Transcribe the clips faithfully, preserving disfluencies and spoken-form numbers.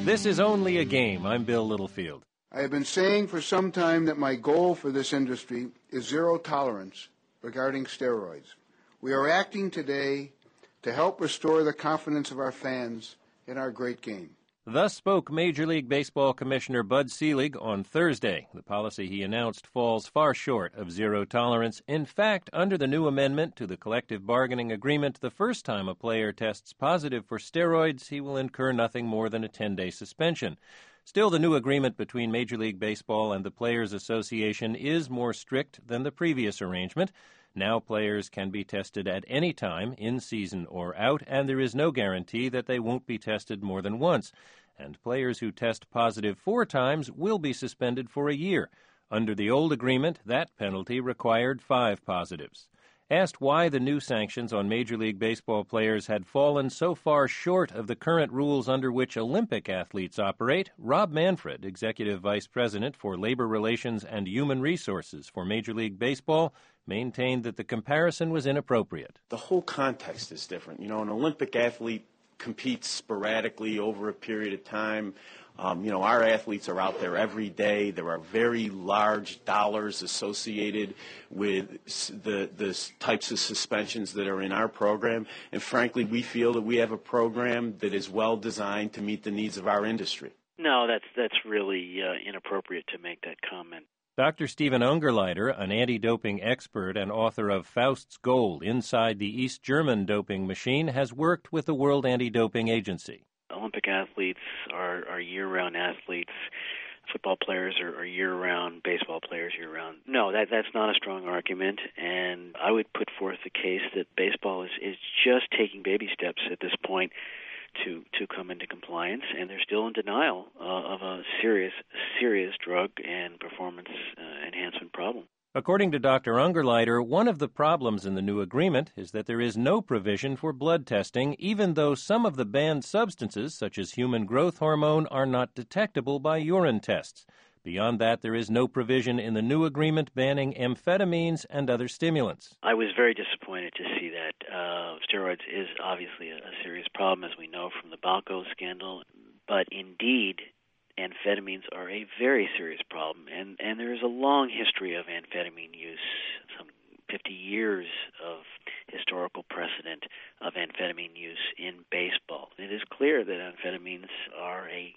This is Only a Game. I'm Bill Littlefield. I have been saying for some time that my goal for this industry is zero tolerance regarding steroids. We are acting today to help restore the confidence of our fans in our great game. Thus spoke Major League Baseball Commissioner Bud Selig on Thursday. The policy he announced falls far short of zero tolerance. In fact, under the new amendment to the collective bargaining agreement, the first time a player tests positive for steroids, he will incur nothing more than a ten-day suspension. Still, the new agreement between Major League Baseball and the Players Association is more strict than the previous arrangement. Now players can be tested at any time, in season or out, and there is no guarantee that they won't be tested more than once. And players who test positive four times will be suspended for a year. Under the old agreement, that penalty required five positives. Asked why the new sanctions on Major League Baseball players had fallen so far short of the current rules under which Olympic athletes operate, Rob Manfred, Executive Vice President for Labor Relations and Human Resources for Major League Baseball, maintained that the comparison was inappropriate. The whole context is different. You know, an Olympic athlete competes sporadically over a period of time. Um, you know, our athletes are out there every day. There are very large dollars associated with the, the types of suspensions that are in our program. And frankly, we feel that we have a program that is well designed to meet the needs of our industry. No, that's that's really uh, inappropriate to make that comment. Doctor Steven Ungerleider, an anti-doping expert and author of Faust's Gold, Inside the East German Doping Machine, has worked with the World Anti-Doping Agency. Olympic athletes are, are year-round athletes. Football players are, are year-round. Baseball players year-round. No, that that's not a strong argument, and I would put forth the case that baseball is, is just taking baby steps at this point to to come into compliance, and they're still in denial uh, of a serious, serious drug and performance uh, enhancement problem. According to Doctor Ungerleider, one of the problems in the new agreement is that there is no provision for blood testing, even though some of the banned substances, such as human growth hormone, are not detectable by urine tests. Beyond that, there is no provision in the new agreement banning amphetamines and other stimulants. I was very disappointed to see that. Uh, steroids is obviously a, a serious problem, as we know from the Balco scandal, but indeed, amphetamines are a very serious problem, and, and there is a long history of amphetamine use, some fifty years of historical precedent of amphetamine use in baseball. It is clear that amphetamines are a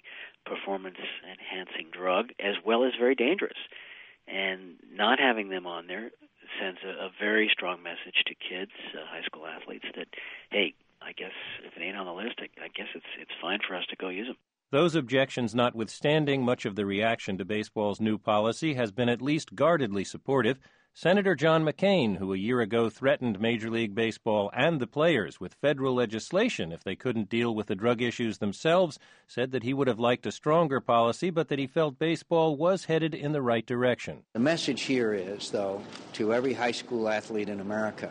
performance-enhancing drug as well as very dangerous, and not having them on there sends a, a very strong message to kids, uh, high school athletes, that, hey, I guess if it ain't on the list, I, I guess it's it's fine for us to go use them. Those objections notwithstanding, much of the reaction to baseball's new policy has been at least guardedly supportive. Senator John McCain, who a year ago threatened Major League Baseball and the players with federal legislation if they couldn't deal with the drug issues themselves, said that he would have liked a stronger policy, but that he felt baseball was headed in the right direction. The message here is, though, to every high school athlete in America,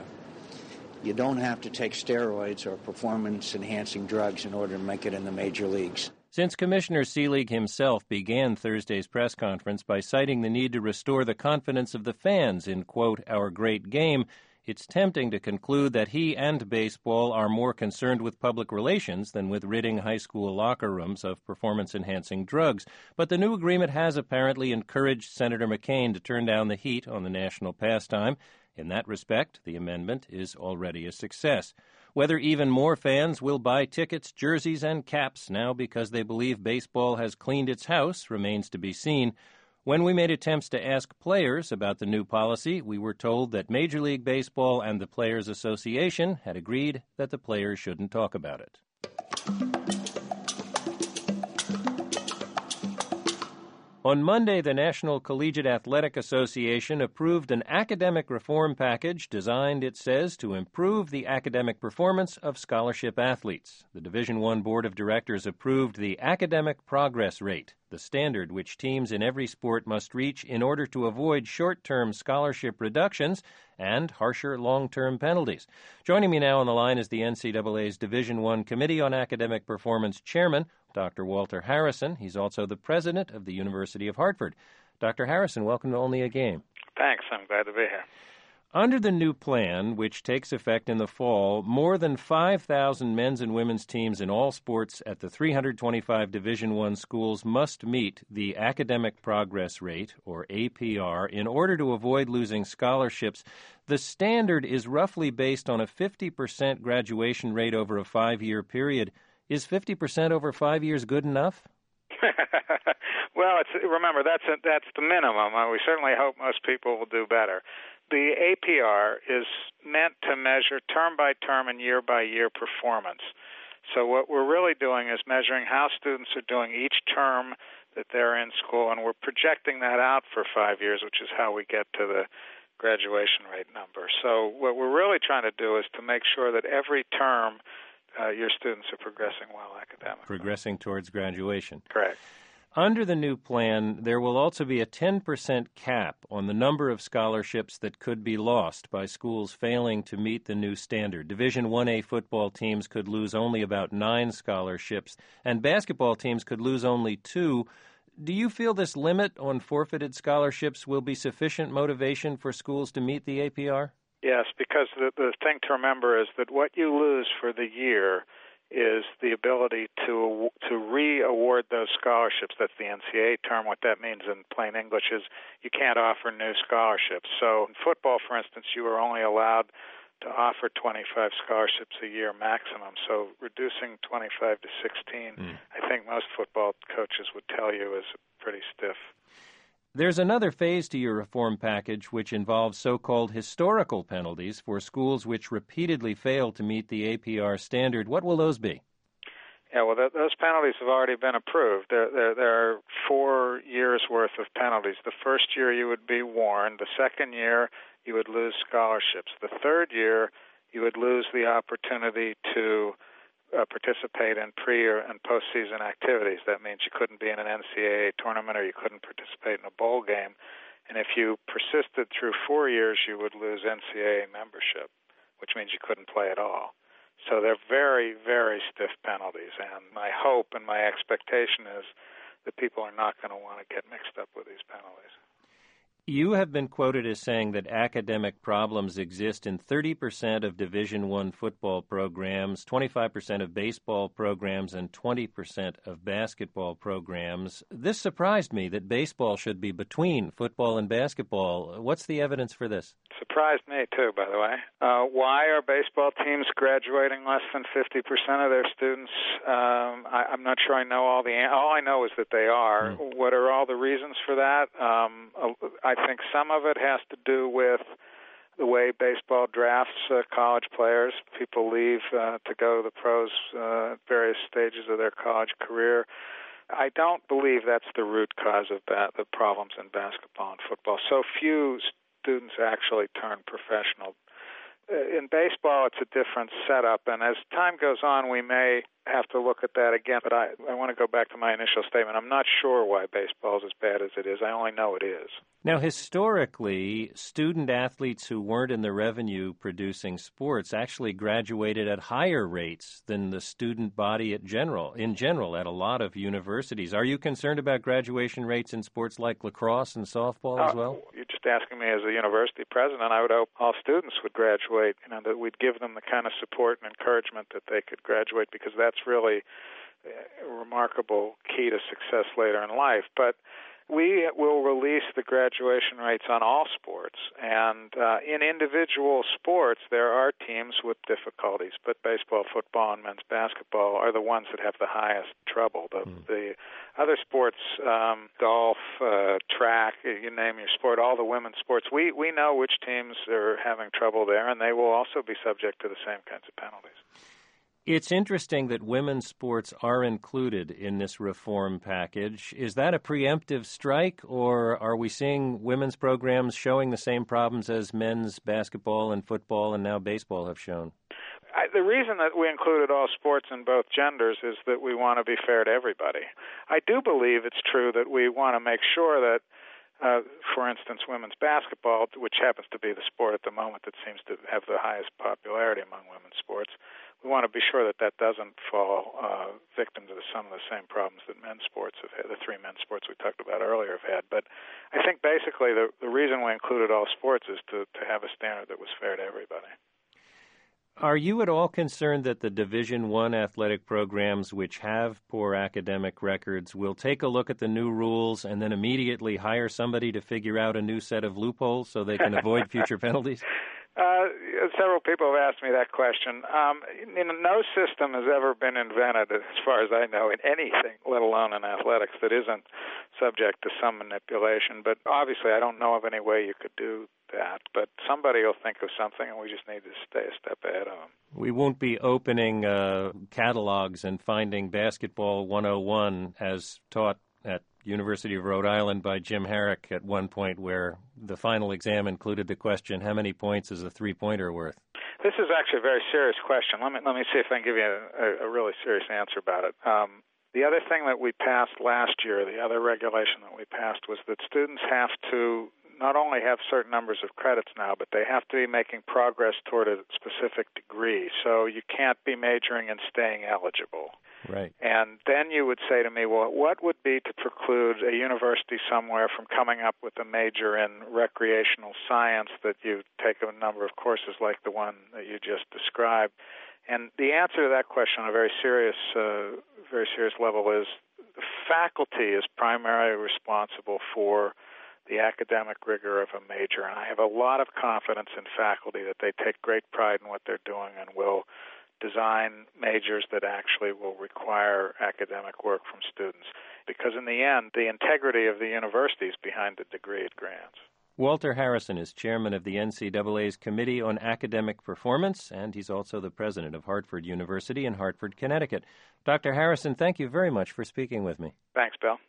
you don't have to take steroids or performance-enhancing drugs in order to make it in the major leagues. Since Commissioner Selig himself began Thursday's press conference by citing the need to restore the confidence of the fans in, quote, our great game, it's tempting to conclude that he and baseball are more concerned with public relations than with ridding high school locker rooms of performance-enhancing drugs. But the new agreement has apparently encouraged Senator McCain to turn down the heat on the national pastime. In that respect, the amendment is already a success. Whether even more fans will buy tickets, jerseys, and caps now because they believe baseball has cleaned its house remains to be seen. When we made attempts to ask players about the new policy, we were told that Major League Baseball and the Players Association had agreed that the players shouldn't talk about it. On Monday, the National Collegiate Athletic Association approved an academic reform package designed, it says, to improve the academic performance of scholarship athletes. The Division I Board of Directors approved the academic progress rate, the standard which teams in every sport must reach in order to avoid short-term scholarship reductions and harsher long-term penalties. Joining me now on the line is the N C double A's Division I Committee on Academic Performance Chairman, Doctor Walter Harrison. He's also the president of the University of Hartford. Doctor Harrison, welcome to Only a Game. Thanks. I'm glad to be here. Under the new plan, which takes effect in the fall, more than five thousand men's and women's teams in all sports at the three hundred twenty-five Division I schools must meet the Academic Progress Rate, or A P R, in order to avoid losing scholarships. The standard is roughly based on a fifty percent graduation rate over a five-year period. Is fifty percent over five years good enough? Well, it's, remember, that's a, that's the minimum. Uh, we certainly hope most people will do better. The A P R is meant to measure term-by-term and year-by-year performance. So what we're really doing is measuring how students are doing each term that they're in school, and we're projecting that out for five years, which is how we get to the graduation rate number. So what we're really trying to do is to make sure that every term uh, your students are progressing well academically. Progressing towards graduation. Correct. Under the new plan, there will also be a ten percent cap on the number of scholarships that could be lost by schools failing to meet the new standard. Division one A football teams could lose only about nine scholarships, and basketball teams could lose only two. Do you feel this limit on forfeited scholarships will be sufficient motivation for schools to meet the A P R? Yes, because the, the thing to remember is that what you lose for the year is the ability to to re-award those scholarships. That's the N C A A term. What that means in plain English is you can't offer new scholarships. So in football, for instance, you are only allowed to offer twenty-five scholarships a year maximum. So reducing twenty-five to sixteen, mm. I think most football coaches would tell you is pretty stiff. There's another phase to your reform package which involves so-called historical penalties for schools which repeatedly fail to meet the A P R standard. What will those be? Yeah, well, th- those penalties have already been approved. There, there, there are four years' worth of penalties. The first year you would be warned. The second year you would lose scholarships. The third year you would lose the opportunity to Uh, participate in pre- or and postseason activities. That means you couldn't be in an N C A A tournament or you couldn't participate in a bowl game. And if you persisted through four years, you would lose N C A A membership, which means you couldn't play at all. So they're very, very stiff penalties. And my hope and my expectation is that people are not going to want to get mixed up with these penalties. You have been quoted as saying that academic problems exist in thirty percent of Division I football programs, twenty-five percent of baseball programs, and twenty percent of basketball programs. This surprised me that baseball should be between football and basketball. What's the evidence for this? Surprised me, too, by the way. Uh, why are baseball teams graduating less than fifty percent of their students? Um, I, I'm not sure I know all the – all I know is that they are. Mm. What are all the reasons for that? Um, I I think some of it has to do with the way baseball drafts uh, college players. People leave uh, to go to the pros uh, at various stages of their college career. I don't believe that's the root cause of ba- the problems in basketball and football. So few students actually turn professional. In baseball, it's a different setup, and as time goes on, we may have to look at that again. But I, I want to go back to my initial statement. I'm not sure why baseball is as bad as it is. I only know it is. Now, historically, student athletes who weren't in the revenue-producing sports actually graduated at higher rates than the student body at general, in general at a lot of universities. Are you concerned about graduation rates in sports like lacrosse and softball uh, as well? You're just asking me as a university president. I would hope all students would graduate, you know, that we'd give them the kind of support and encouragement that they could graduate, because that's really a remarkable key to success later in life. But we will release the graduation rates on all sports, and uh, in individual sports there are teams with difficulties, but baseball, football, and men's basketball are the ones that have the highest trouble. The, mm. the other sports, um, golf, uh, track, you name your sport, all the women's sports, we, we know which teams are having trouble there, and they will also be subject to the same kinds of penalties. It's interesting that women's sports are included in this reform package. Is that a preemptive strike, or are we seeing women's programs showing the same problems as men's basketball and football and now baseball have shown? I, the reason that we included all sports in both genders is that we want to be fair to everybody. I do believe it's true that we want to make sure that Uh, for instance, women's basketball, which happens to be the sport at the moment that seems to have the highest popularity among women's sports, we want to be sure that that doesn't fall uh, victim to the, some of the same problems that men's sports have had, the three men's sports we talked about earlier have had. But I think basically the, the reason we included all sports is to, to have a standard that was fair to everybody. Are you at all concerned that the Division One athletic programs which have poor academic records will take a look at the new rules and then immediately hire somebody to figure out a new set of loopholes so they can avoid future penalties? Uh, several people have asked me that question. Um, you know, no system has ever been invented, as far as I know, in anything, let alone in athletics, that isn't subject to some manipulation. But obviously, I don't know of any way you could do that. But somebody will think of something, and we just need to stay a step ahead of them. We won't be opening uh, catalogs and finding Basketball one oh one as taught at University of Rhode Island by Jim Herrick at one point, where the final exam included the question, how many points is a three-pointer worth? This is actually a very serious question. Let me let me see if I can give you a, a really serious answer about it. Um, the other thing that we passed last year, the other regulation that we passed, was that students have to not only have certain numbers of credits now, but they have to be making progress toward a specific degree. So you can't be majoring and staying eligible. Right. And then you would say to me, well, what would be to preclude a university somewhere from coming up with a major in recreational science that you take a number of courses like the one that you just described? And the answer to that question on a very serious, uh, very serious level is the faculty is primarily responsible for the academic rigor of a major. And I have a lot of confidence in faculty that they take great pride in what they're doing and will design majors that actually will require academic work from students. Because in the end, the integrity of the university is behind the degree it grants. Walter Harrison is chairman of the N C double A's Committee on Academic Performance, and he's also the president of Hartford University in Hartford, Connecticut. Doctor Harrison, thank you very much for speaking with me. Thanks, Bill.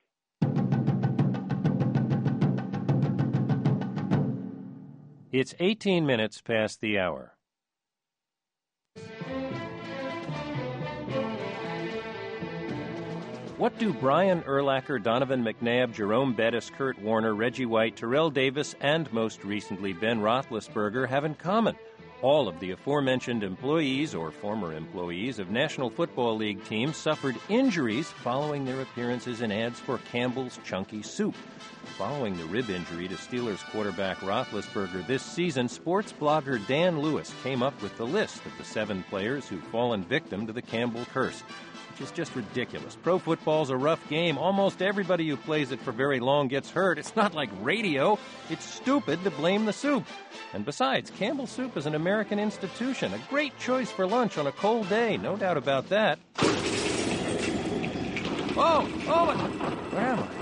It's eighteen minutes past the hour. What do Brian Urlacher, Donovan McNabb, Jerome Bettis, Kurt Warner, Reggie White, Terrell Davis, and most recently Ben Roethlisberger have in common? All of the aforementioned employees or former employees of National Football League teams suffered injuries following their appearances in ads for Campbell's Chunky Soup. Following the rib injury to Steelers quarterback Roethlisberger this season, sports blogger Dan Lewis came up with the list of the seven players who've fallen victim to the Campbell curse, which is just ridiculous. Pro football's a rough game. Almost everybody who plays it for very long gets hurt. It's not like radio. It's stupid to blame the soup. And besides, Campbell Soup is an American institution, a great choice for lunch on a cold day, no doubt about that. Oh, oh, my, where am I?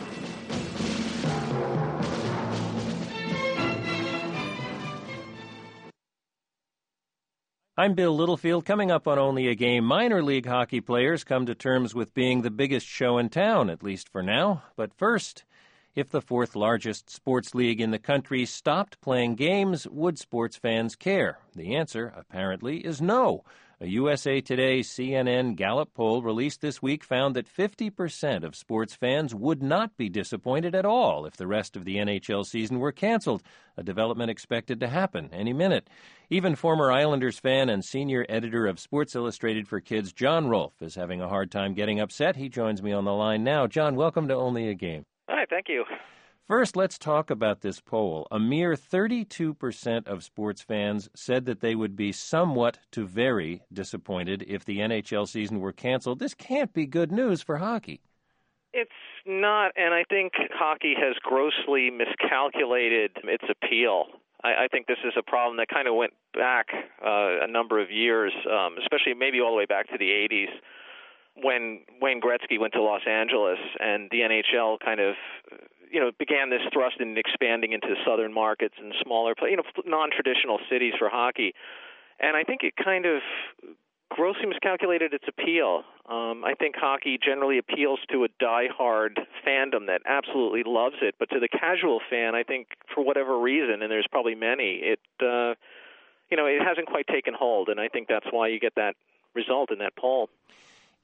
I'm Bill Littlefield. Coming up on Only a Game, minor league hockey players come to terms with being the biggest show in town, at least for now. But first, if the fourth largest sports league in the country stopped playing games, would sports fans care? The answer, apparently, is no. A U S A Today C N N Gallup poll released this week found that fifty percent of sports fans would not be disappointed at all if the rest of the N H L season were canceled, a development expected to happen any minute. Even former Islanders fan and senior editor of Sports Illustrated for Kids, John Rolfe, is having a hard time getting upset. He joins me on the line now. John, welcome to Only a Game. Hi, thank you. First, let's talk about this poll. A mere thirty-two percent of sports fans said that they would be somewhat to very disappointed if the N H L season were canceled. This can't be good news for hockey. It's not, and I think hockey has grossly miscalculated its appeal. I, I think this is a problem that kind of went back uh, a number of years, um, especially maybe all the way back to the eighties, when Wayne Gretzky went to Los Angeles and the N H L kind of, you know, began this thrust in expanding into southern markets and smaller, you know, non-traditional cities for hockey. And I think it kind of grossly miscalculated its appeal. Um, I think hockey generally appeals to a diehard fandom that absolutely loves it, but to the casual fan, I think for whatever reason, and there's probably many, it, uh, you know, it hasn't quite taken hold, and I think that's why you get that result in that poll.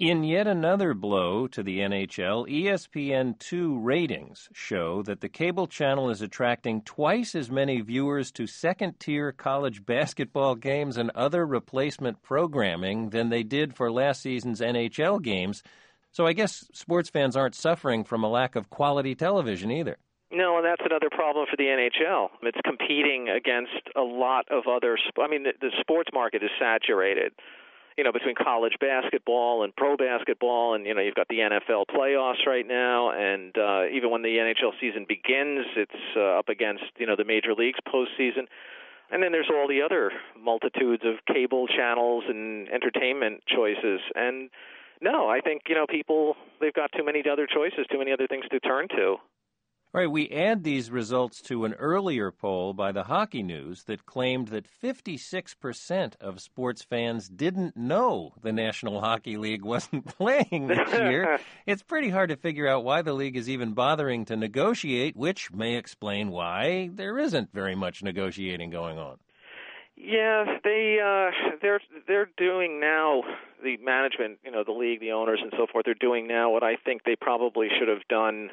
In yet another blow to the N H L, E S P N two ratings show that the cable channel is attracting twice as many viewers to second-tier college basketball games and other replacement programming than they did for last season's N H L games. So I guess sports fans aren't suffering from a lack of quality television either. No, and that's another problem for the N H L. It's competing against a lot of other – I mean, the, the sports market is saturated. You know, between college basketball and pro basketball, and, you know, you've got the N F L playoffs right now, and uh, even when the N H L season begins, it's uh, up against, you know, the major leagues postseason. And then there's all the other multitudes of cable channels and entertainment choices. And, no, I think, you know, people, they've got too many other choices, too many other things to turn to. All right, we add these results to an earlier poll by the Hockey News that claimed that fifty-six percent of sports fans didn't know the National Hockey League wasn't playing this year. It's pretty hard to figure out why the league is even bothering to negotiate, which may explain why there isn't very much negotiating going on. Yeah, they uh, they're they're doing now, the management, you know, the league, the owners, and so forth. They're doing now what I think they probably should have done.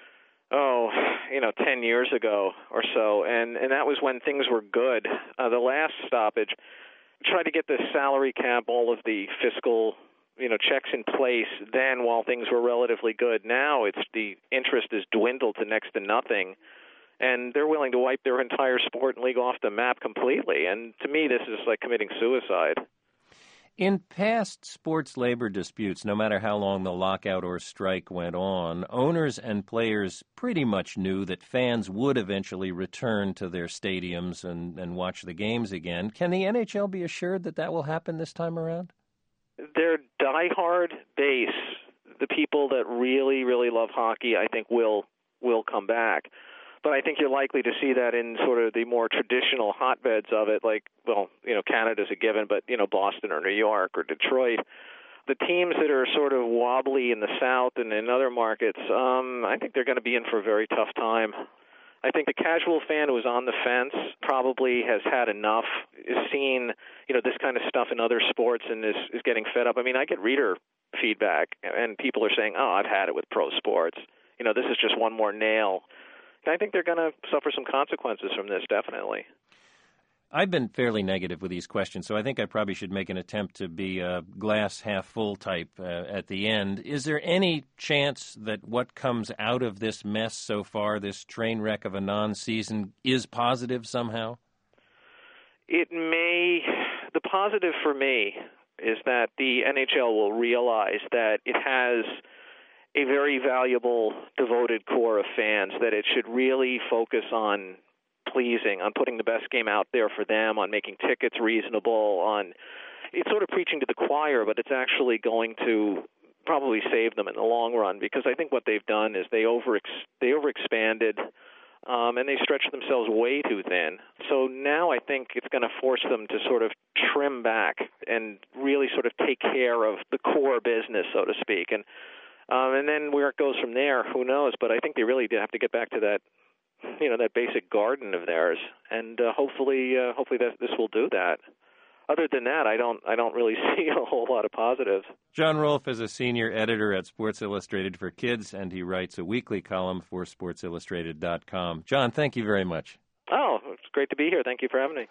Oh, you know, ten years ago or so, and, and that was when things were good. Uh, the last stoppage tried to get the salary cap, all of the fiscal, you know, checks in place then while things were relatively good. Now it's the interest has dwindled to next to nothing, and they're willing to wipe their entire sport and league off the map completely. And to me, this is like committing suicide. In past sports labor disputes, no matter how long the lockout or strike went on, owners and players pretty much knew that fans would eventually return to their stadiums and, and watch the games again. Can the N H L be assured that that will happen this time around? Their diehard base, the people that really, really love hockey, I think will will come back. But I think you're likely to see that in sort of the more traditional hotbeds of it, like, well, you know, Canada's a given, but, you know, Boston or New York or Detroit. The teams that are sort of wobbly in the South and in other markets, um, I think they're going to be in for a very tough time. I think the casual fan who is on the fence probably has had enough, is seen, you know, this kind of stuff in other sports and is, is getting fed up. I mean, I get reader feedback, and people are saying, oh, I've had it with pro sports. You know, this is just one more nail. I think they're going to suffer some consequences from this, definitely. I've been fairly negative with these questions, so I think I probably should make an attempt to be a glass half full type uh, at the end. Is there any chance that what comes out of this mess so far, this train wreck of a non-season, is positive somehow? It may. The positive for me is that the N H L will realize that it has a very valuable, devoted core of fans, that it should really focus on pleasing, on putting the best game out there for them, on making tickets reasonable, on it's sort of preaching to the choir, but it's actually going to probably save them in the long run, because I think what they've done is they over they overexpanded um, and they stretched themselves way too thin. So now I think it's going to force them to sort of trim back and really sort of take care of the core business, so to speak. And Um, and then where it goes from there, who knows? But I think they really do have to get back to that, you know, that basic garden of theirs, and uh, hopefully, uh, hopefully that this will do that. Other than that, I don't, I don't really see a whole lot of positives. John Rolfe is a senior editor at Sports Illustrated for Kids, and he writes a weekly column for sports illustrated dot com. John, thank you very much. Oh, it's great to be here. Thank you for having me.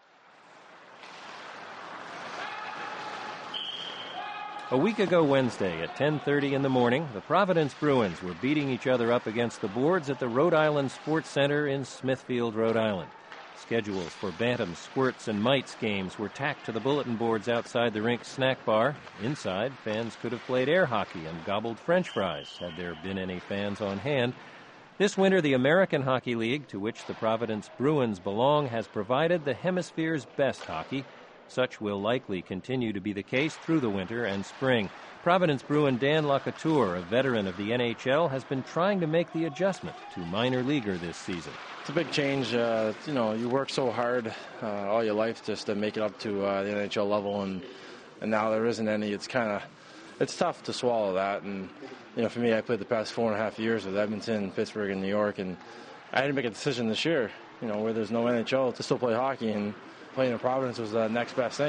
A week ago Wednesday at ten thirty in the morning, the Providence Bruins were beating each other up against the boards at the Rhode Island Sports Center in Smithfield, Rhode Island. Schedules for Bantams, Squirts, and Mites games were tacked to the bulletin boards outside the rink's snack bar. Inside, fans could have played air hockey and gobbled French fries, had there been any fans on hand. This winter, the American Hockey League, to which the Providence Bruins belong, has provided the hemisphere's best hockey. Such will likely continue to be the case through the winter and spring. Providence Bruin Dan LaCouture, a veteran of the N H L, has been trying to make the adjustment to minor leaguer this season. It's a big change. Uh, you know, you work so hard uh, all your life just to make it up to uh, the N H L level, and and now there isn't any. It's kind of it's tough to swallow that. And you know, for me, I played the past four and a half years with Edmonton, Pittsburgh, and New York, and I had to make a decision this year. You know, where there's no N H L to still play hockey, and playing in Providence was the next best thing.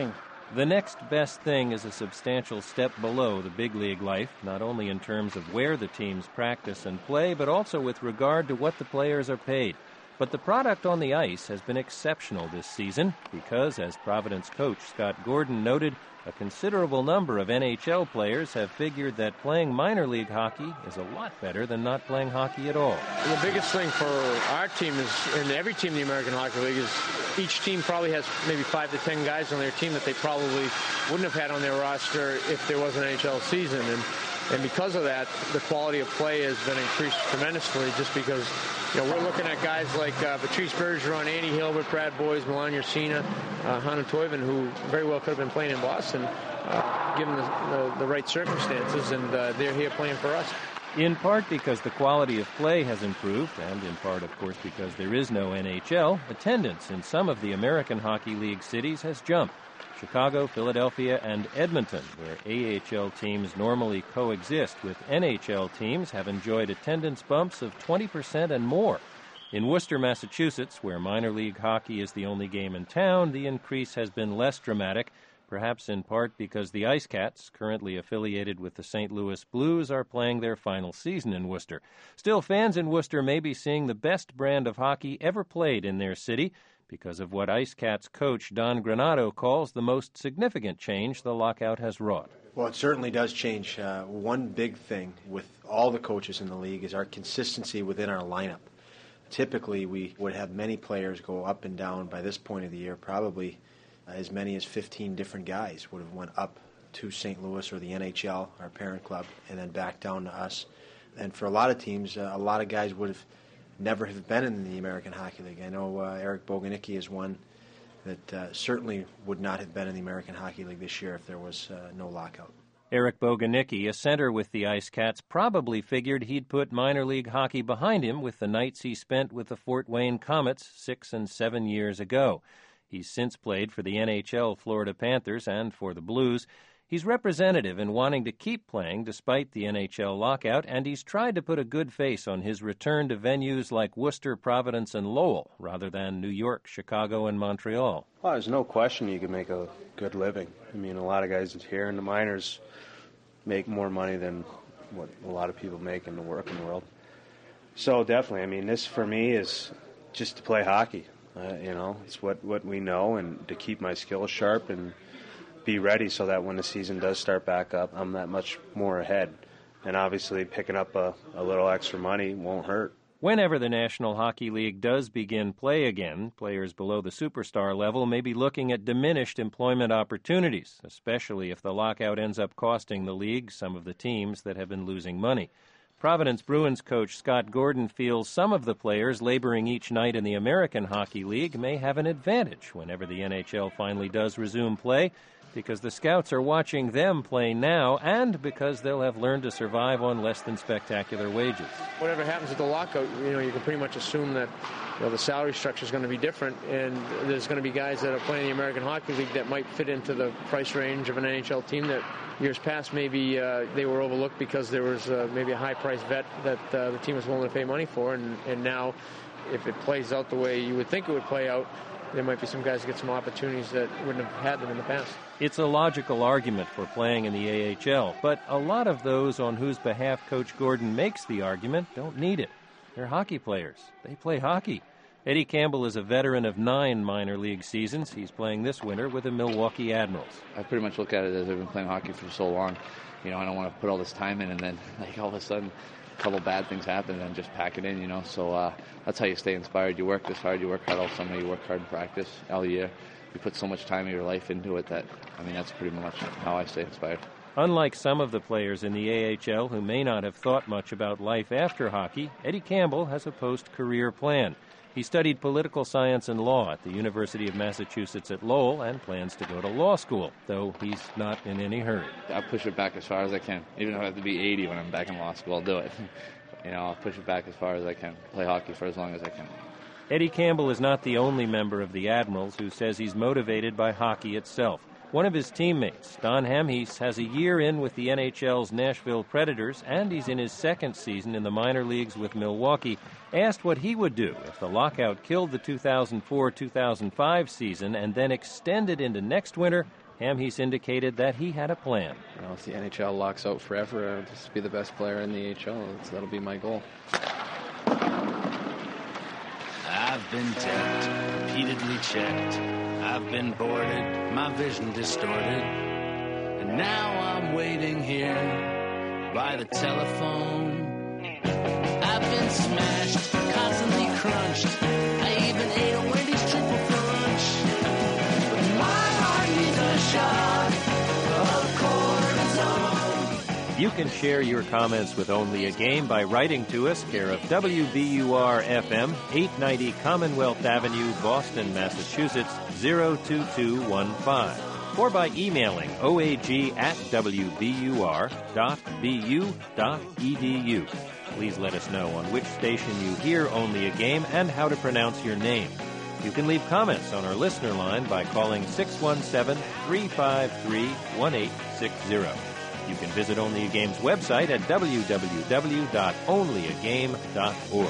The next best thing is a substantial step below the big league life, not only in terms of where the teams practice and play, but also with regard to what the players are paid. But the product on the ice has been exceptional this season because, as Providence coach Scott Gordon noted, a considerable number of N H L players have figured that playing minor league hockey is a lot better than not playing hockey at all. The biggest thing for our team is, and every team in the American Hockey League, is each team probably has maybe five to ten guys on their team that they probably wouldn't have had on their roster if there was an N H L season. And And because of that, the quality of play has been increased tremendously just because, you know, we're looking at guys like uh, Patrice Bergeron, Andy Hilbert, Brad Boyes, Milan Ursina, uh, Hannu Toivonen, who very well could have been playing in Boston, uh, given the, the, the right circumstances, and uh, they're here playing for us. In part because the quality of play has improved, and in part, of course, because there is no N H L, attendance in some of the American Hockey League cities has jumped. Chicago, Philadelphia, and Edmonton, where A H L teams normally coexist with N H L teams, have enjoyed attendance bumps of twenty percent and more. In Worcester, Massachusetts, where minor league hockey is the only game in town, the increase has been less dramatic, perhaps in part because the Ice Cats, currently affiliated with the Saint Louis Blues, are playing their final season in Worcester. Still, fans in Worcester may be seeing the best brand of hockey ever played in their city, because of what Ice Cats coach Don Granato calls the most significant change the lockout has wrought. Well, it certainly does change. Uh, one big thing with all the coaches in the league is our consistency within our lineup. Typically, we would have many players go up and down by this point of the year. Probably uh, as many as fifteen different guys would have went up to Saint Louis or the N H L, our parent club, and then back down to us. And for a lot of teams, uh, a lot of guys would have never have been in the American Hockey League. I know uh, Eric Boganicki is one that uh, certainly would not have been in the American Hockey League this year if there was uh, no lockout. Eric Boganicki, a center with the Ice Cats, probably figured he'd put minor league hockey behind him with the nights he spent with the Fort Wayne Comets six and seven years ago. He's since played for the N H L Florida Panthers and for the Blues. He's representative in wanting to keep playing despite the N H L lockout, and he's tried to put a good face on his return to venues like Worcester, Providence, and Lowell, rather than New York, Chicago, and Montreal. Well, there's no question you can make a good living. I mean, a lot of guys here in the minors make more money than what a lot of people make in the working world. So definitely, I mean, this for me is just to play hockey. Uh, you know, it's what, what we know, and to keep my skills sharp and be ready so that when the season does start back up, I'm that much more ahead. And obviously picking up a, a little extra money won't hurt. Whenever the National Hockey League does begin play again, players below the superstar level may be looking at diminished employment opportunities, especially if the lockout ends up costing the league some of the teams that have been losing money. Providence Bruins coach Scott Gordon feels some of the players laboring each night in the American Hockey League may have an advantage whenever the N H L finally does resume play, because the scouts are watching them play now and because they'll have learned to survive on less than spectacular wages. Whatever happens with the lockout, you know, you can pretty much assume that, you know, the salary structure is going to be different, and there's going to be guys that are playing the American Hockey League that might fit into the price range of an N H L team that years past maybe uh, they were overlooked because there was uh, maybe a high-priced vet that uh, the team was willing to pay money for, and, and now if it plays out the way you would think it would play out, there might be some guys that get some opportunities that wouldn't have had them in the past. It's a logical argument for playing in the A H L, but a lot of those on whose behalf Coach Gordon makes the argument don't need it. They're hockey players. They play hockey. Eddie Campbell is a veteran of nine minor league seasons. He's playing this winter with the Milwaukee Admirals. I pretty much look at it as I've been playing hockey for so long. You know, I don't want to put all this time in and then, like, all of a sudden a couple bad things happen and then just pack it in, you know. So uh, that's how you stay inspired. You work this hard. You work hard all summer. You work hard in practice all year. You put so much time of your life into it that, I mean, that's pretty much how I stay inspired. Unlike some of the players in the A H L who may not have thought much about life after hockey, Eddie Campbell has a post-career plan. He studied political science and law at the University of Massachusetts at Lowell and plans to go to law school, though he's not in any hurry. I'll push it back as far as I can. Even if I have to be eighty when I'm back in law school, I'll do it. You know, I'll push it back as far as I can, play hockey for as long as I can. Eddie Campbell is not the only member of the Admirals who says he's motivated by hockey itself. One of his teammates, Don Hamhuis, has a year in with the N H L's Nashville Predators, and he's in his second season in the minor leagues with Milwaukee. Asked what he would do if the lockout killed the two thousand four two thousand five season and then extended into next winter, Hamhuis indicated that he had a plan. You know, if the N H L locks out forever, I'll just be the best player in the A H L. That's, that'll be my goal. I've been decked, repeatedly checked. I've been boarded, my vision distorted. And now I'm waiting here by the telephone. I've been smashed, constantly crunched. I even ate a Wendy's triple for lunch. But my heart needs a shot of cortisone. You can share your comments with Only a Game by writing to us, care of W B U R F M, eight ninety Commonwealth Avenue, Boston, Massachusetts, zero two two one five. Or by emailing O A G at W B U R dot B U dot E D U. Please let us know on which station you hear Only a Game and how to pronounce your name. You can leave comments on our listener line by calling six one seven, three five three, one eight six zero. You can visit Only a Game's website at w w w dot only a game dot org.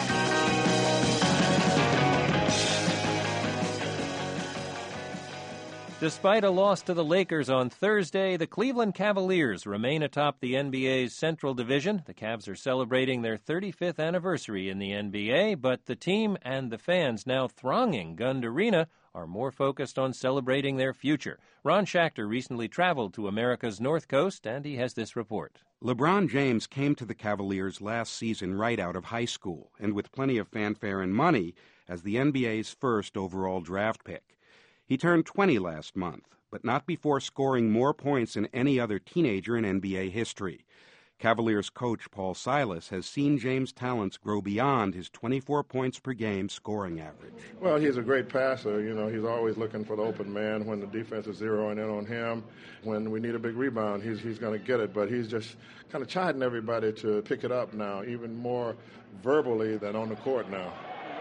Despite a loss to the Lakers on Thursday, the Cleveland Cavaliers remain atop the N B A's Central Division. The Cavs are celebrating their thirty-fifth anniversary in the N B A, but the team and the fans now thronging Gund Arena are more focused on celebrating their future. Ron Schachter recently traveled to America's North Coast, and he has this report. LeBron James came to the Cavaliers last season right out of high school, and with plenty of fanfare and money, as the N B A's first overall draft pick. He turned twenty last month, but not before scoring more points than any other teenager in N B A history. Cavaliers coach Paul Silas has seen James' talents grow beyond his twenty-four points per game scoring average. Well, he's a great passer. You know, he's always looking for the open man when the defense is zeroing in on him. When we need a big rebound, he's he's going to get it. But he's just kind of chiding everybody to pick it up now, even more verbally than on the court now.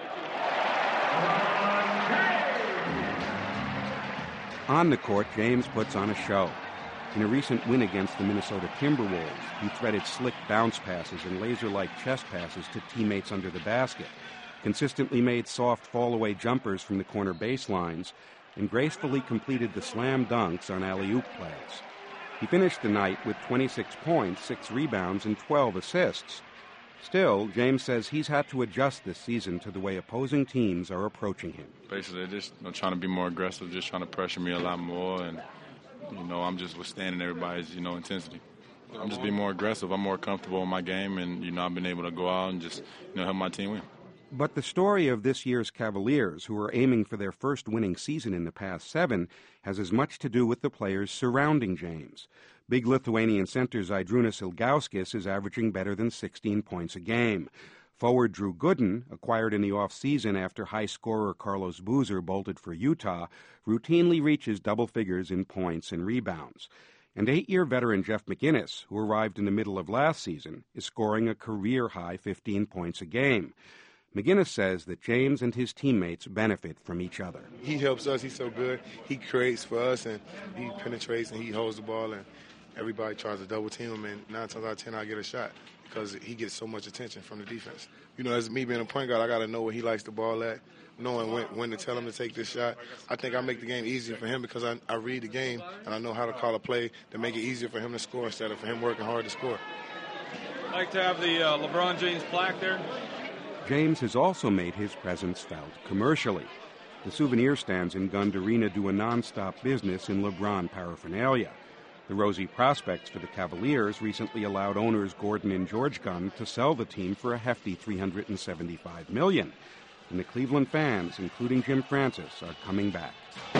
On the court, James puts on a show. In a recent win against the Minnesota Timberwolves, he threaded slick bounce passes and laser-like chest passes to teammates under the basket, consistently made soft fall-away jumpers from the corner baselines, and gracefully completed the slam dunks on alley-oop plays. He finished the night with twenty-six points, six rebounds, and twelve assists. Still, James says he's had to adjust this season to the way opposing teams are approaching him. Basically, they're just you know, trying to be more aggressive, just trying to pressure me a lot more, and you know, I'm just withstanding everybody's you know intensity. I'm just being more aggressive. I'm more comfortable in my game, and you know, I've been able to go out and just you know help my team win. But the story of this year's Cavaliers, who are aiming for their first winning season in the past seven, has as much to do with the players surrounding James. Big Lithuanian center Zaidrunas Ilgauskas is averaging better than sixteen points a game. Forward Drew Gooden, acquired in the offseason after high scorer Carlos Boozer bolted for Utah, routinely reaches double figures in points and rebounds. And eight-year veteran Jeff McInnis, who arrived in the middle of last season, is scoring a career-high fifteen points a game. McInnis says that James and his teammates benefit from each other. He helps us. He's so good. He creates for us, and he penetrates, and he holds the ball, and everybody tries to double team him, and nine times out of ten I get a shot because he gets so much attention from the defense. You know, as me being a point guard, I got to know where he likes the ball at, knowing when, when to tell him to take this shot. I think I make the game easier for him because I, I read the game, and I know how to call a play to make it easier for him to score instead of for him working hard to score. I'd like to have the uh, LeBron James plaque there. James has also made his presence felt commercially. The souvenir stands in Gund Arena do a nonstop business in LeBron paraphernalia. The rosy prospects for the Cavaliers recently allowed owners Gordon and George Gund to sell the team for a hefty three hundred seventy-five million dollars. And the Cleveland fans, including Jim Francis, are coming back.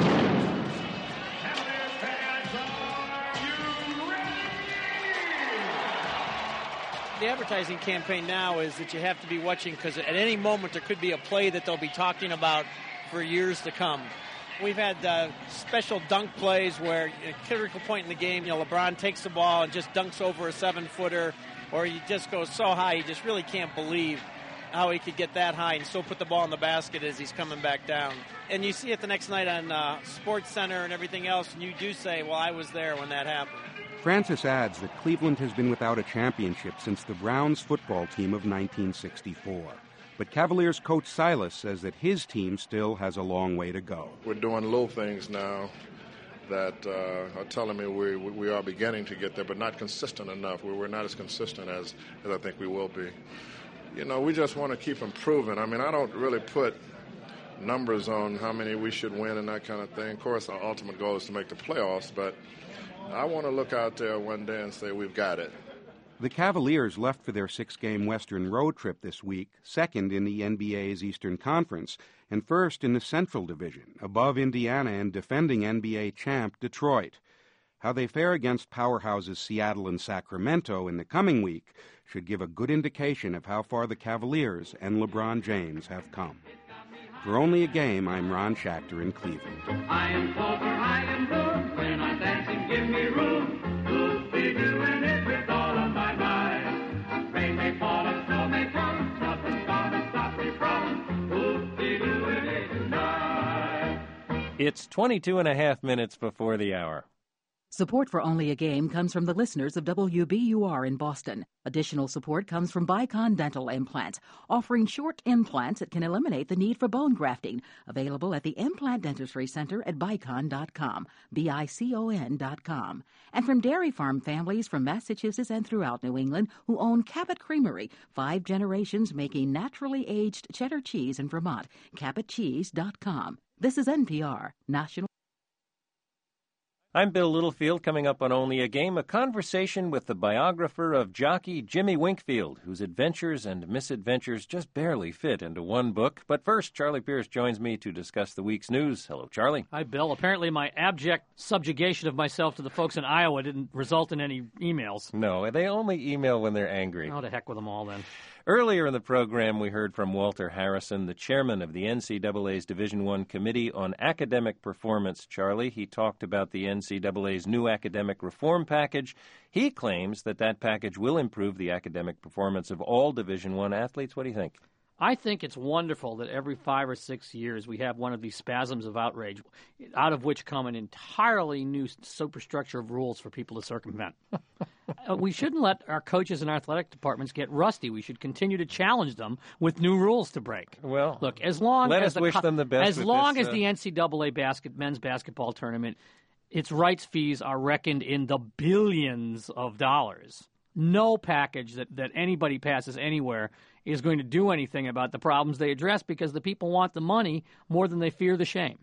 The advertising campaign now is that you have to be watching because at any moment there could be a play that they'll be talking about for years to come. We've had uh, special dunk plays where at a critical point in the game, you know, LeBron takes the ball and just dunks over a seven-footer, or he just goes so high you just really can't believe how he could get that high and still put the ball in the basket as he's coming back down. And you see it the next night on uh, Sports Center and everything else, and you do say, well, I was there when that happened. Francis adds that Cleveland has been without a championship since the Browns football team of nineteen sixty-four. But Cavaliers coach Silas says that his team still has a long way to go. We're doing little things now that uh, are telling me we we are beginning to get there, but not consistent enough. We're not as consistent as, as I think we will be. You know, we just want to keep improving. I mean, I don't really put numbers on how many we should win and that kind of thing. Of course, our ultimate goal is to make the playoffs, but I want to look out there one day and say we've got it. The Cavaliers left for their six-game Western road trip this week, second in the N B A's Eastern Conference, and first in the Central Division, above Indiana and defending N B A champ Detroit. How they fare against powerhouses Seattle and Sacramento in the coming week should give a good indication of how far the Cavaliers and LeBron James have come. For Only a Game, I'm Ron Schachter in Cleveland. I am sober, I am blue. When I'm dancing, give me room. Who'll be doing it with all of my mind? Rain may fall and snow may come. Nothing's gonna stop me from. Who'll be doing it tonight? It's twenty-two and a half minutes before the hour. Support for Only a Game comes from the listeners of W B U R in Boston. Additional support comes from Bicon Dental Implants, offering short implants that can eliminate the need for bone grafting. Available at the Implant Dentistry Center at bicon dot com, B I C O N dot com. And from dairy farm families from Massachusetts and throughout New England who own Cabot Creamery, five generations making naturally aged cheddar cheese in Vermont, cabot cheese dot com. This is N P R, National. I'm Bill Littlefield. Coming up on Only a Game, a conversation with the biographer of jockey Jimmy Winkfield, whose adventures and misadventures just barely fit into one book. But first, Charlie Pierce joins me to discuss the week's news. Hello, Charlie. Hi, Bill. Apparently my abject subjugation of myself to the folks in Iowa didn't result in any emails. No, they only email when they're angry. Oh, to heck with them all, then. Earlier in the program, we heard from Walter Harrison, the chairman of the N C double A's Division I Committee on Academic Performance. Charlie, he talked about the N C double A's new academic reform package. He claims that that package will improve the academic performance of all Division I athletes. What do you think? I think it's wonderful that every five or six years we have one of these spasms of outrage, out of which come an entirely new superstructure of rules for people to circumvent. uh, we shouldn't let our coaches and our athletic departments get rusty. We should continue to challenge them with new rules to break. Well, look, as long let as us the, wish them the best. As long this, as uh... the N C double A basket, men's basketball tournament, its rights fees are reckoned in the billions of dollars. No package that, that anybody passes anywhere is going to do anything about the problems they address because the people want the money more than they fear the shame.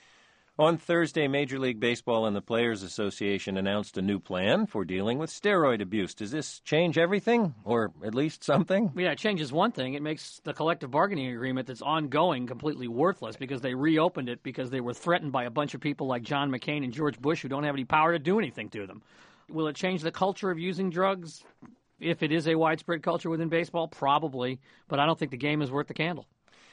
On Thursday, Major League Baseball and the Players Association announced a new plan for dealing with steroid abuse. Does this change everything, or at least something? Yeah, it changes one thing. It makes the collective bargaining agreement that's ongoing completely worthless because they reopened it because they were threatened by a bunch of people like John McCain and George Bush who don't have any power to do anything to them. Will it change the culture of using drugs? If it is a widespread culture within baseball, probably, but I don't think the game is worth the candle.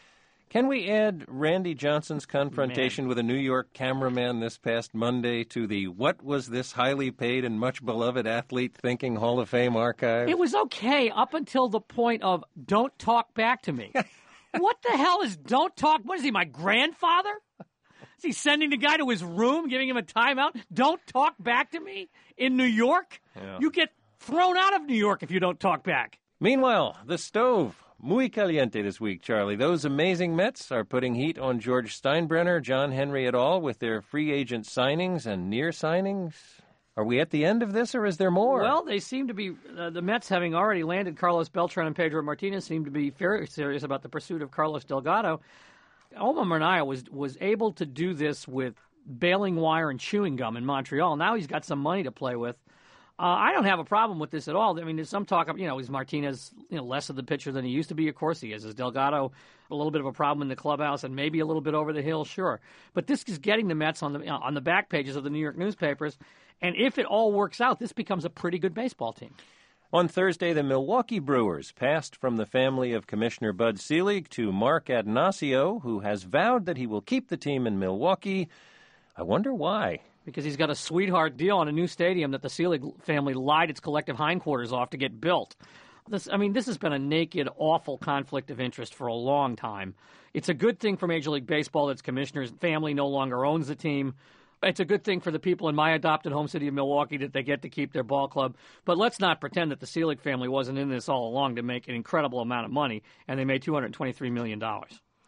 Can we add Randy Johnson's confrontation Man. with a New York cameraman this past Monday to the what was this highly paid and much beloved athlete thinking Hall of Fame archive? It was okay up until the point of don't talk back to me. What the hell is don't talk? What is he, my grandfather? Is he sending the guy to his room, giving him a timeout? Don't talk back to me in New York? Yeah. You get thrown out of New York if you don't talk back. Meanwhile, the stove. Muy caliente this week, Charlie. Those amazing Mets are putting heat on George Steinbrenner, John Henry et al. With their free agent signings and near signings. Are we at the end of this, or is there more? Well, they seem to be, uh, the Mets, having already landed Carlos Beltran and Pedro Martinez, seem to be very serious about the pursuit of Carlos Delgado. Omar Minaya was was able to do this with baling wire and chewing gum in Montreal. Now he's got some money to play with. Uh, I don't have a problem with this at all. I mean, there's some talk of, you know, is Martinez, you know, less of the pitcher than he used to be? Of course he is. Is Delgado a little bit of a problem in the clubhouse and maybe a little bit over the hill? Sure. But this is getting the Mets on the, you know, on the back pages of the New York newspapers. And if it all works out, this becomes a pretty good baseball team. On Thursday, the Milwaukee Brewers passed from the family of Commissioner Bud Selig to Mark Adonasio, who has vowed that he will keep the team in Milwaukee. I wonder why. Because he's got a sweetheart deal on a new stadium that the Selig family lied its collective hindquarters off to get built. This, I mean, this has been a naked, awful conflict of interest for a long time. It's a good thing for Major League Baseball that its commissioner's family no longer owns the team. It's a good thing for the people in my adopted home city of Milwaukee that they get to keep their ball club. But let's not pretend that the Selig family wasn't in this all along to make an incredible amount of money, and they made two hundred twenty-three million dollars.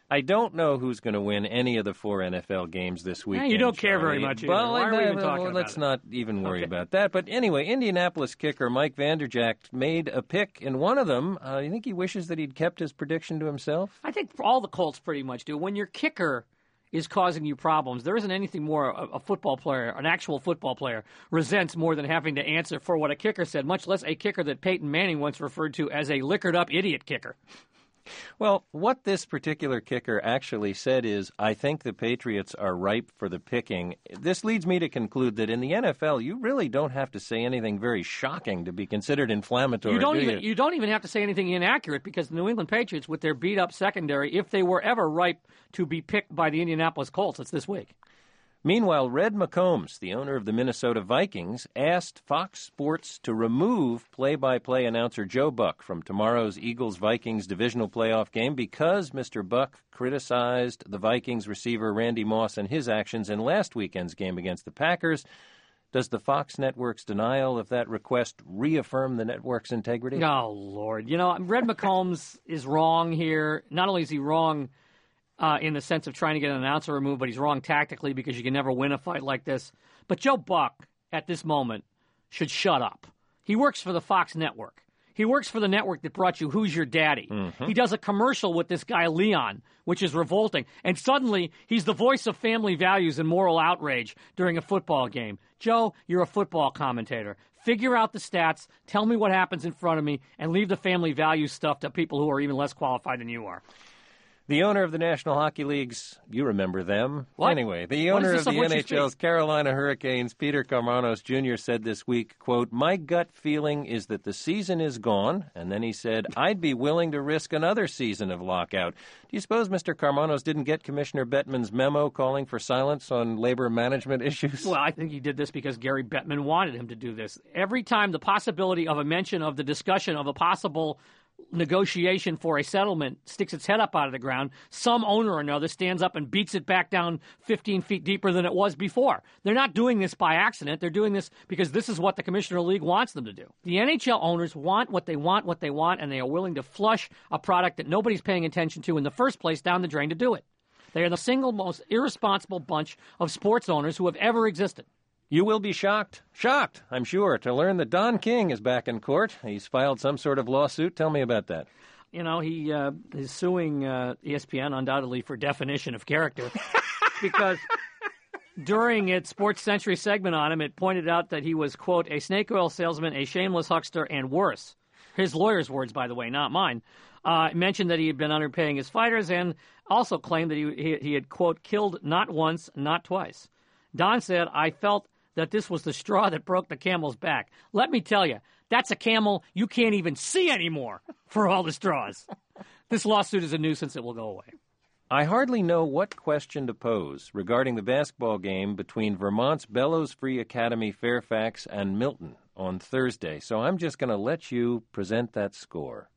I don't know who's going to win any of the four N F L games this weekend. Yeah, you don't care Charlie. very much either. Well, Why are we even well, talking well, about let's it? not even worry Okay. about that. But anyway, Indianapolis kicker Mike Vanderjagt made a pick in one of them. Uh, you think he wishes that he'd kept his prediction to himself? I think all the Colts pretty much do. When your kicker is causing you problems, there isn't anything more a, a football player, an actual football player, resents more than having to answer for what a kicker said, much less a kicker that Peyton Manning once referred to as a liquored-up idiot kicker. Well, what this particular kicker actually said is, I think the Patriots are ripe for the picking. This leads me to conclude that in the N F L, you really don't have to say anything very shocking to be considered inflammatory, You don't do even you? you don't even have to say anything inaccurate, because the New England Patriots, with their beat-up secondary, if they were ever ripe to be picked by the Indianapolis Colts, it's this week. Meanwhile, Red McCombs, the owner of the Minnesota Vikings, asked Fox Sports to remove play-by-play announcer Joe Buck from tomorrow's Eagles-Vikings divisional playoff game because Mister Buck criticized the Vikings receiver Randy Moss and his actions in last weekend's game against the Packers. Does the Fox network's denial of that request reaffirm the network's integrity? Oh, Lord. You know, Red McCombs is wrong here. Not only is he wrong Uh, in the sense of trying to get an announcer removed, but he's wrong tactically because you can never win a fight like this. But Joe Buck, at this moment, should shut up. He works for the Fox network. He works for the network that brought you Who's Your Daddy. Mm-hmm. He does a commercial with this guy, Leon, which is revolting. And suddenly, he's the voice of family values and moral outrage during a football game. Joe, you're a football commentator. Figure out the stats, tell me what happens in front of me, and leave the family values stuff to people who are even less qualified than you are. The owner of the National Hockey League's, you remember them. What? Anyway, the What is owner this of the of which you N H L's speak? Carolina Hurricanes, Peter Karmanos Junior said this week, quote, my gut feeling is that the season is gone. And then he said, I'd be willing to risk another season of lockout. Do you suppose Mister Karmanos didn't get Commissioner Bettman's memo calling for silence on labor management issues? Well, I think he did this because Gary Bettman wanted him to do this. Every time the possibility of a mention of the discussion of a possible negotiation for a settlement sticks its head up out of the ground, some owner or another stands up and beats it back down fifteen feet deeper than it was before. They're not doing this by accident. They're doing this because this is what the Commissioner League wants them to do. The N H L owners want what they want, what they want, and they are willing to flush a product that nobody's paying attention to in the first place down the drain to do it. They are the single most irresponsible bunch of sports owners who have ever existed. You will be shocked, shocked, I'm sure, to learn that Don King is back in court. He's filed some sort of lawsuit. Tell me about that. You know, he uh, is suing uh, E S P N undoubtedly for definition of character because during its Sports Century segment on him, it pointed out that he was, quote, a snake oil salesman, a shameless huckster, and worse. His lawyer's words, by the way, not mine. Uh, mentioned that he had been underpaying his fighters and also claimed that he, he, he had, quote, killed not once, not twice. Don said, I felt that this was the straw that broke the camel's back. Let me tell you, that's a camel you can't even see anymore for all the straws. This lawsuit is a nuisance. It will go away. I hardly know what question to pose regarding the basketball game between Vermont's Bellows Free Academy Fairfax and Milton on Thursday, so I'm just going to let you present that score.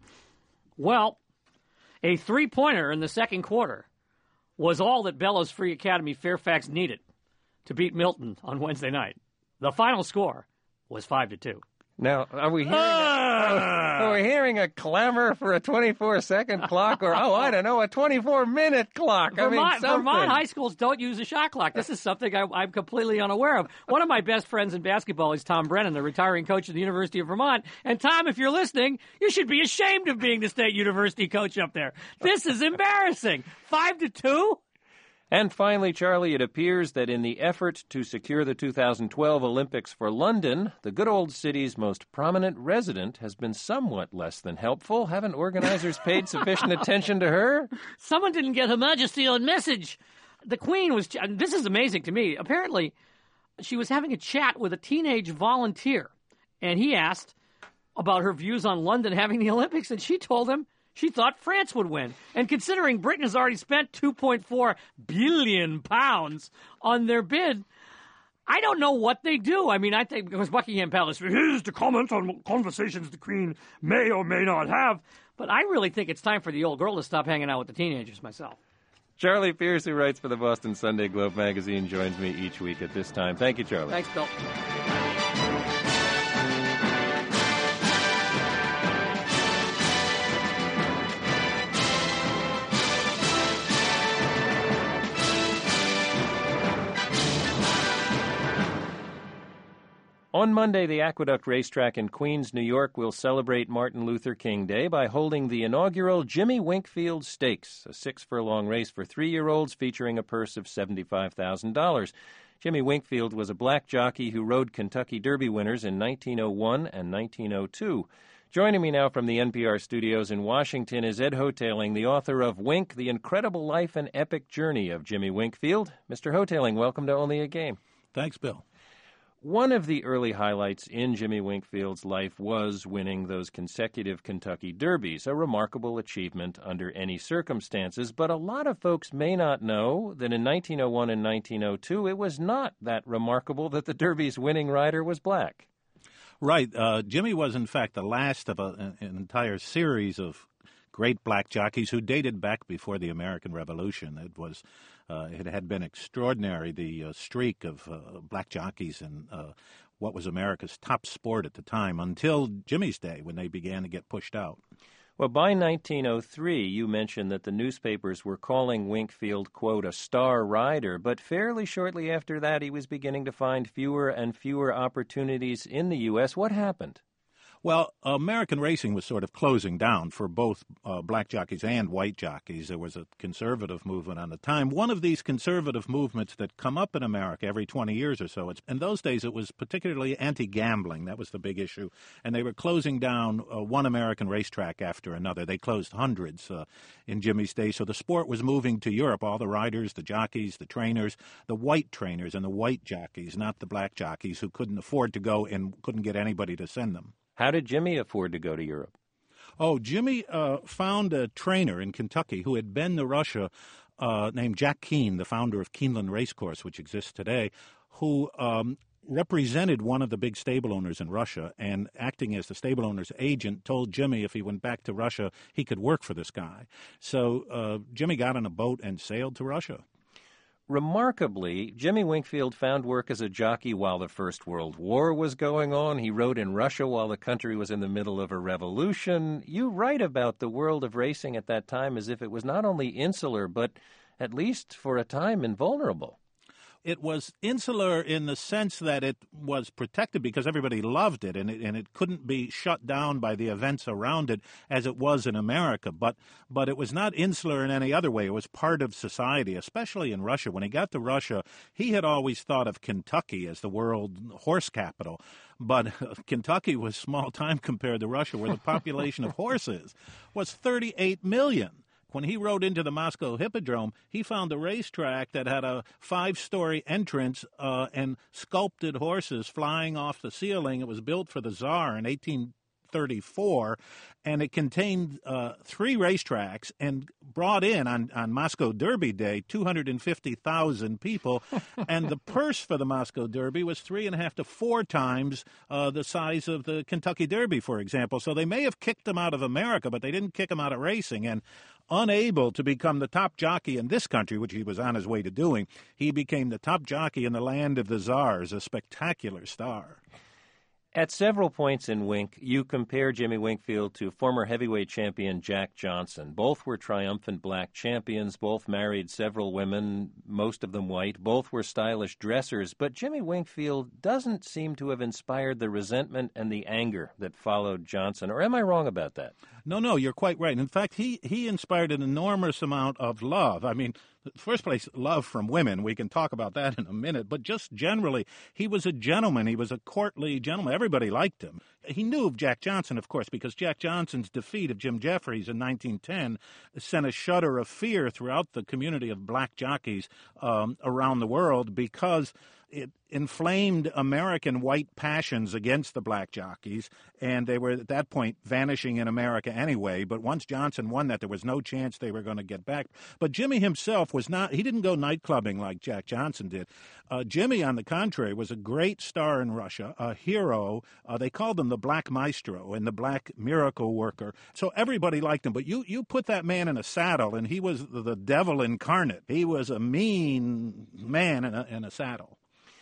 Well, a three-pointer in the second quarter was all that Bellows Free Academy Fairfax needed to beat Milton on Wednesday night. The final score was five to two. Now, are we hearing, Ah! a, are we hearing a clamor for a twenty-four second clock or, oh, I don't know, a twenty-four minute clock? I mean, Vermont, something. Vermont high schools don't use a shot clock. This is something I, I'm completely unaware of. One of my best friends in basketball is Tom Brennan, the retiring coach of the University of Vermont. And Tom, if you're listening, you should be ashamed of being the state university coach up there. This is embarrassing. Five to two? And finally, Charlie, it appears that in the effort to secure the two thousand twelve Olympics for London, the good old city's most prominent resident has been somewhat less than helpful. Haven't organizers paid sufficient attention to her? Someone didn't get Her Majesty on message. The Queen was, and this is amazing to me, apparently she was having a chat with a teenage volunteer, and he asked about her views on London having the Olympics, and she told him she thought France would win. And considering Britain has already spent two point four billion pounds on their bid, I don't know what they do. I mean, I think because Buckingham Palace refused to comment on conversations the Queen may or may not have. But I really think it's time for the old girl to stop hanging out with the teenagers myself. Charlie Pierce, who writes for the Boston Sunday Globe magazine, joins me each week at this time. Thank you, Charlie. Thanks, Bill. On Monday, the Aqueduct Racetrack in Queens, New York, will celebrate Martin Luther King Day by holding the inaugural Jimmy Winkfield Stakes, a six-furlong race for three-year-olds featuring a purse of seventy-five thousand dollars. Jimmy Winkfield was a black jockey who rode Kentucky Derby winners in nineteen oh one and nineteen oh two. Joining me now from the N P R studios in Washington is Ed Hotaling, the author of Wink, The Incredible Life and Epic Journey of Jimmy Winkfield. Mister Hotaling, welcome to Only a Game. Thanks, Bill. One of the early highlights in Jimmy Winkfield's life was winning those consecutive Kentucky Derbies, a remarkable achievement under any circumstances. But a lot of folks may not know that in nineteen oh one and nineteen oh two, it was not that remarkable that the Derby's winning rider was black. Right. Uh, Jimmy was, in fact, the last of a, an entire series of great black jockeys who dated back before the American Revolution. It was, uh, it had been extraordinary, the uh, streak of uh, black jockeys in uh, what was America's top sport at the time, until Jimmy's day when they began to get pushed out. Well, by nineteen oh three, you mentioned that the newspapers were calling Winkfield, quote, a star rider, but fairly shortly after that, he was beginning to find fewer and fewer opportunities in the U S. What happened? Well, American racing was sort of closing down for both uh, black jockeys and white jockeys. There was a conservative movement on the time. One of these conservative movements that come up in America every twenty years or so, it's, in those days it was particularly anti-gambling. That was the big issue. And they were closing down uh, one American racetrack after another. They closed hundreds uh, in Jimmy's day. So the sport was moving to Europe. All the riders, the jockeys, the trainers, the white trainers and the white jockeys, not the black jockeys who couldn't afford to go and couldn't get anybody to send them. How did Jimmy afford to go to Europe? Oh, Jimmy uh, found a trainer in Kentucky who had been to Russia uh, named Jack Keene, the founder of Keeneland Racecourse, which exists today, who um, represented one of the big stable owners in Russia and, acting as the stable owner's agent, told Jimmy if he went back to Russia, he could work for this guy. So uh, Jimmy got on a boat and sailed to Russia. Remarkably, Jimmy Winkfield found work as a jockey while the First World War was going on. He rode in Russia while the country was in the middle of a revolution. You write about the world of racing at that time as if it was not only insular, but at least for a time invulnerable. It was insular in the sense that it was protected because everybody loved it, and it, and it couldn't be shut down by the events around it as it was in America. But but it was not insular in any other way. It was part of society, especially in Russia. When he got to Russia, he had always thought of Kentucky as the world horse capital. But Kentucky was small time compared to Russia, where the population of horses was thirty-eight million. When he rode into the Moscow Hippodrome, he found a racetrack that had a five-story entrance uh, and sculpted horses flying off the ceiling. It was built for the Tsar in eighteen thirty-four, and it contained uh, three racetracks and brought in, on, on Moscow Derby Day, two hundred fifty thousand people. And the purse for the Moscow Derby was three and a half to four times uh, the size of the Kentucky Derby, for example. So they may have kicked him out of America, but they didn't kick him out of racing. And unable to become the top jockey in this country, which he was on his way to doing, he became the top jockey in the land of the Tsars, a spectacular star. At several points in Wink, you compare Jimmy Winkfield to former heavyweight champion Jack Johnson. Both were triumphant black champions. Both married several women, most of them white. Both were stylish dressers. But Jimmy Winkfield doesn't seem to have inspired the resentment and the anger that followed Johnson. Or am I wrong about that? No, no, you're quite right. In fact, he, he inspired an enormous amount of love. I mean, first place, love from women. We can talk about that in a minute. But just generally, he was a gentleman. He was a courtly gentleman. Everybody liked him. He knew of Jack Johnson, of course, because Jack Johnson's defeat of Jim Jeffries in nineteen ten sent a shudder of fear throughout the community of black jockeys um, around the world, because it inflamed American white passions against the black jockeys, and they were at that point vanishing in America anyway. But once Johnson won that, there was no chance they were going to get back. But Jimmy himself was not, he didn't go night clubbing like Jack Johnson did. Uh, Jimmy, on the contrary, was a great star in Russia, a hero. Uh, they called him the Black Maestro and the Black Miracle Worker. So everybody liked him. But you, you put that man in a saddle, and he was the, the devil incarnate. He was a mean man in a, in a saddle.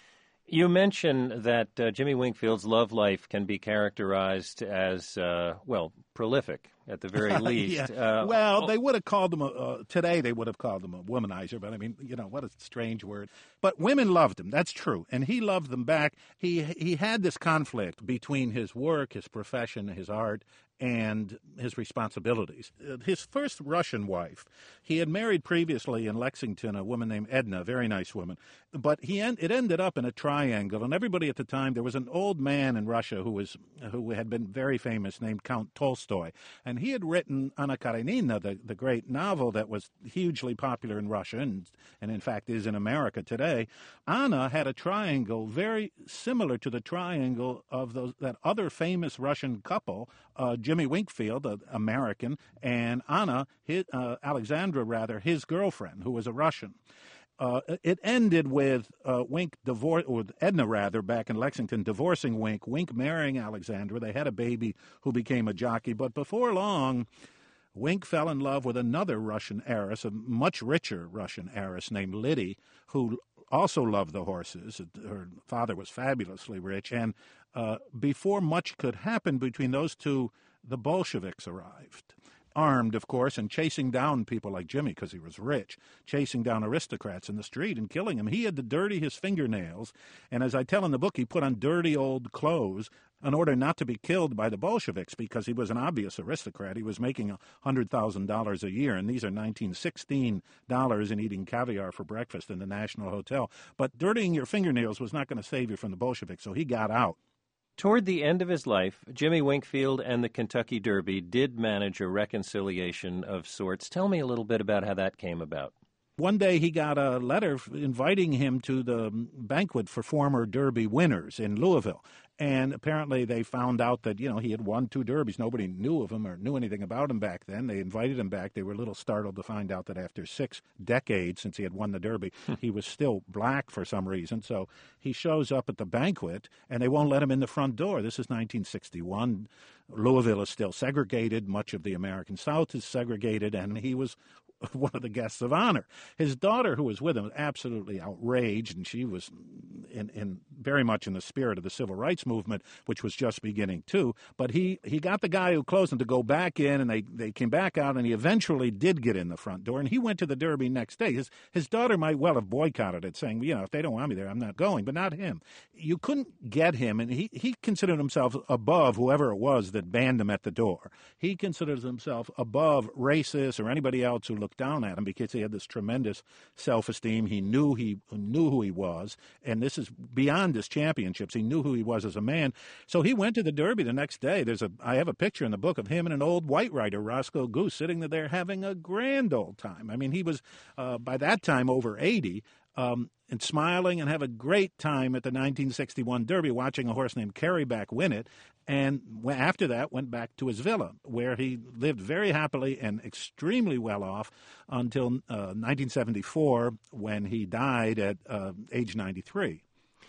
You mentioned that uh, Jimmy Winkfield's love life can be characterized as, uh, well, prolific at the very least. yeah. uh, well, they would have called him, a, uh, today they would have called him a womanizer, but I mean, you know, what a strange word. But women loved him, that's true, and he loved them back. He, he had this conflict between his work, his profession, his art, and his responsibilities. His first Russian wife, he had married previously in Lexington a woman named Edna, a very nice woman, but he en- it ended up in a triangle, and everybody at the time, there was an old man in Russia who was who had been very famous named Count Tolstoy, and he had written Anna Karenina, the, the great novel that was hugely popular in Russia and, and in fact is in America today. Anna had a triangle very similar to the triangle of those, that other famous Russian couple, uh, Jimmy Winkfield, an American, and Anna, his, uh, Alexandra rather, his girlfriend, who was a Russian. Uh, it ended with uh, Wink divorce, or Edna rather, back in Lexington, divorcing Wink, Wink marrying Alexandra. They had a baby who became a jockey, but before long, Wink fell in love with another Russian heiress, a much richer Russian heiress named Liddy, who also loved the horses. Her father was fabulously rich, and uh, before much could happen between those two, the Bolsheviks arrived. Armed, of course, and chasing down people like Jimmy because he was rich, chasing down aristocrats in the street and killing them. He had to dirty his fingernails, and as I tell in the book, he put on dirty old clothes in order not to be killed by the Bolsheviks because he was an obvious aristocrat. He was making one hundred thousand dollars a year, and these are nineteen sixteen dollars and eating caviar for breakfast in the National Hotel. But dirtying your fingernails was not going to save you from the Bolsheviks, so he got out. Toward the end of his life, Jimmy Winkfield and the Kentucky Derby did manage a reconciliation of sorts. Tell me a little bit about how that came about. One day he got a letter inviting him to the banquet for former Derby winners in Louisville. And apparently they found out that, you know, he had won two Derbies. Nobody knew of him or knew anything about him back then. They invited him back. They were a little startled to find out that after six decades since he had won the Derby, he was still black for some reason. So he shows up at the banquet, and they won't let him in the front door. This is nineteen sixty-one. Louisville is still segregated. Much of the American South is segregated, and he was one of the guests of honor. His daughter, who was with him, was absolutely outraged, and she was in, in very much in the spirit of the civil rights movement, which was just beginning too. But he, he got the guy who closed him to go back in, and they, they came back out, and he eventually did get in the front door, and he went to the Derby next day. His, his daughter might well have boycotted it, saying, you know, if they don't want me there, I'm not going, but not him. You couldn't get him, and he, he considered himself above whoever it was that banned him at the door. He considers himself above racists or anybody else who looked down at him because he had this tremendous self-esteem. He knew he knew who he was, and this is beyond his championships. He knew who he was as a man. So he went to the Derby the next day. There's a I have a picture in the book of him and an old white rider, Roscoe Goose, sitting there having a grand old time. I mean, he was uh, by that time over eighty. Um, and smiling and have a great time at the nineteen sixty-one Derby, watching a horse named Kerryback win it. And after that, went back to his villa, where he lived very happily and extremely well off until uh, nineteen seventy-four, when he died at uh, age ninety-three.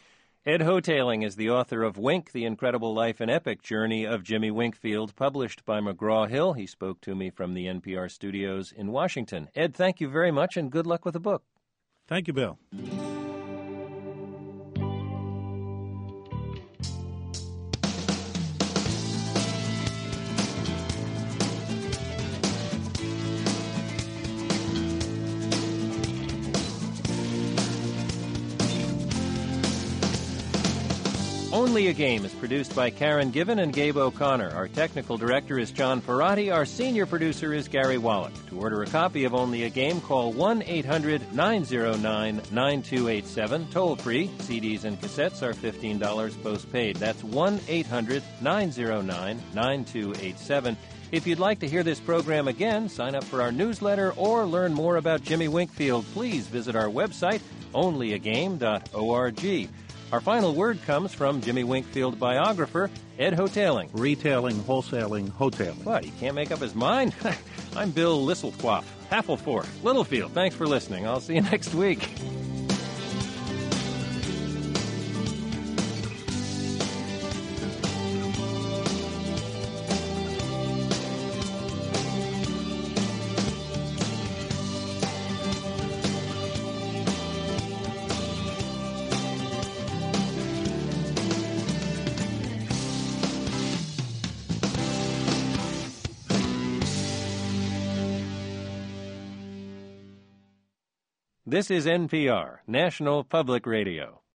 Ed Hotaling is the author of Wink, The Incredible Life and Epic Journey of Jimmy Winkfield, published by McGraw-Hill. He spoke to me from the N P R studios in Washington. Ed, thank you very much, and good luck with the book. Thank you, Bill. Only a Game is produced by Karen Given and Gabe O'Connor. Our technical director is John Ferrati. Our senior producer is Gary Wallach. To order a copy of Only a Game, call one eight hundred nine oh nine nine two eight seven. Toll free. C Ds and cassettes are fifteen dollars postpaid. That's one eight hundred nine oh nine nine two eight seven. If you'd like to hear this program again, sign up for our newsletter, or learn more about Jimmy Winkfield, please visit our website, only a game dot org. Our final word comes from Jimmy Winkfield biographer Ed Hotaling. Retailing, wholesaling, hoteling. What, he can't make up his mind? I'm Bill Lisseltquaff, Hasselforth, Littlefield. Thanks for listening. I'll see you next week. This is N P R, National Public Radio.